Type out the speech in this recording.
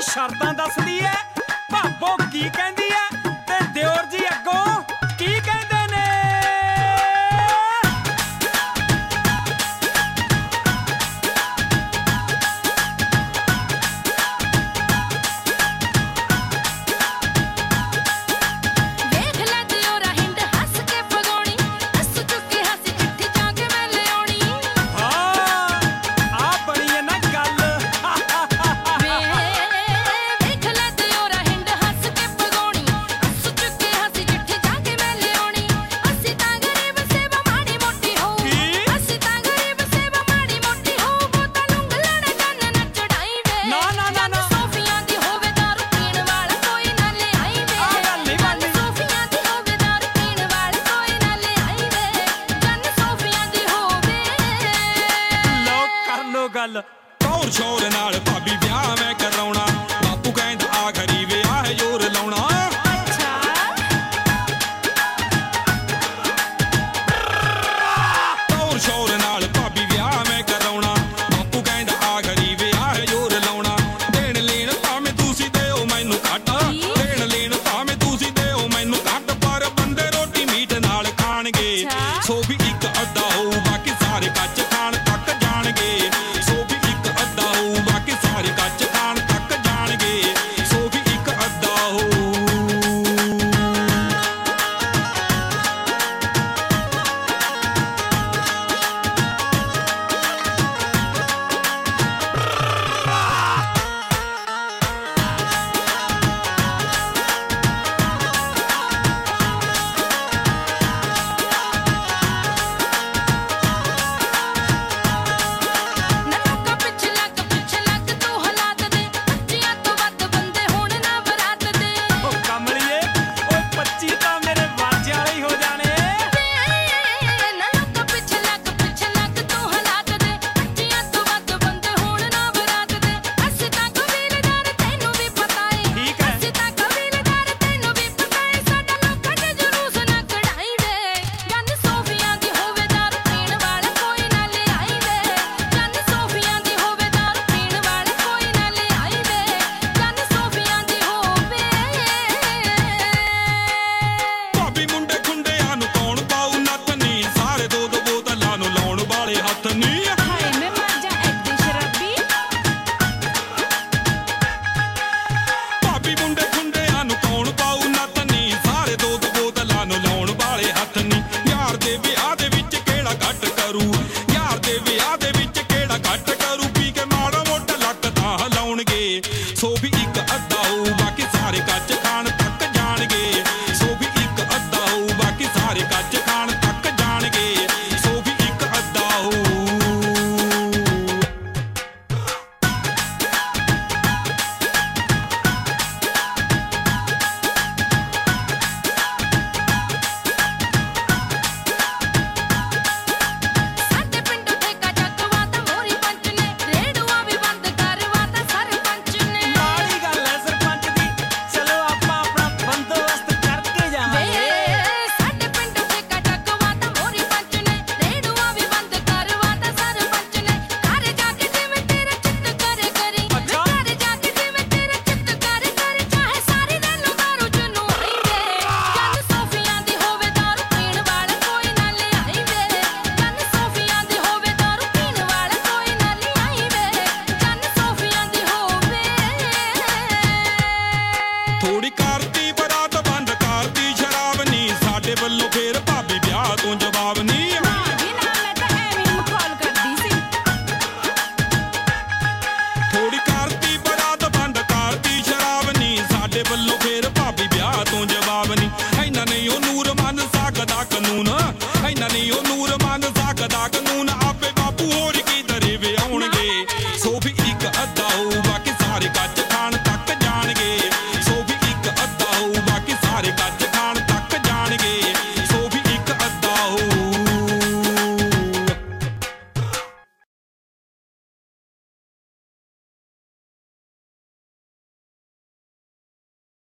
ਸ਼ਰਤਾਂ ਦੱਸਦੀ ਐ, ਭਾਬੋ ਕੀ ਕਹਿੰਦੀ ਐ ਤੇ ਦਿਓਰ ਜੀ ਅੱਗੋਂ ਕੀ ਕਹਿੰਦੇ ਨੇ। ਗੱਲ ਟੌਰ ਸ਼ੋਰ ਨਾਲ ਭਾਬੀ ਵਿਆਹ ਮੈਂ ਕਰਾਉਣਾ, ਬਾਪੂ ਕਹਿੰਦਾ ਆਖਰੀ ਵਿਆਹ ਹੈ ਜ਼ੋਰ ਲਾਉਣਾ। ਟੌਰ ਸ਼ੋਰ ਨਾਲ ਭਾਬੀ ਵਿਆਹ ਮੈਂ ਕਰਾਉਣਾ, ਬਾਪੂ ਕਹਿੰਦਾ ਆਖਰੀ ਵਿਆਹ ਹੈ ਜ਼ੋਰ ਲਾਉਣਾ। ਦੇਣ ਲੈਣ ਭਾਵੇਂ ਤੁਸੀਂ ਦਿਓ ਮੈਨੂੰ ਘੱਟ, ਦੇਣ ਲੈਣ ਭਾਵੇਂ ਤੁਸੀਂ ਦਿਓ ਮੈਨੂੰ ਘੱਟ, ਪਰ ਬੰਦੇ ਰੋਟੀ ਮੀਟ ਨਾਲ ਖਾਣਗੇ। ਸੋ ਵੀ ਇੱਕ ਅੱਧਾ ਹੋਊ ਬਾਕੀ ਸਾਰੇ ਕੱਚ ਖਾਣ ਤੱਕ ਜਾਣਗੇ। ਯਾਰ ਦੇ ਵਿਆਹ ਦੇ ਵਿੱਚ ਕਿਹੜਾ ਘੱਟ ਕਰੂ।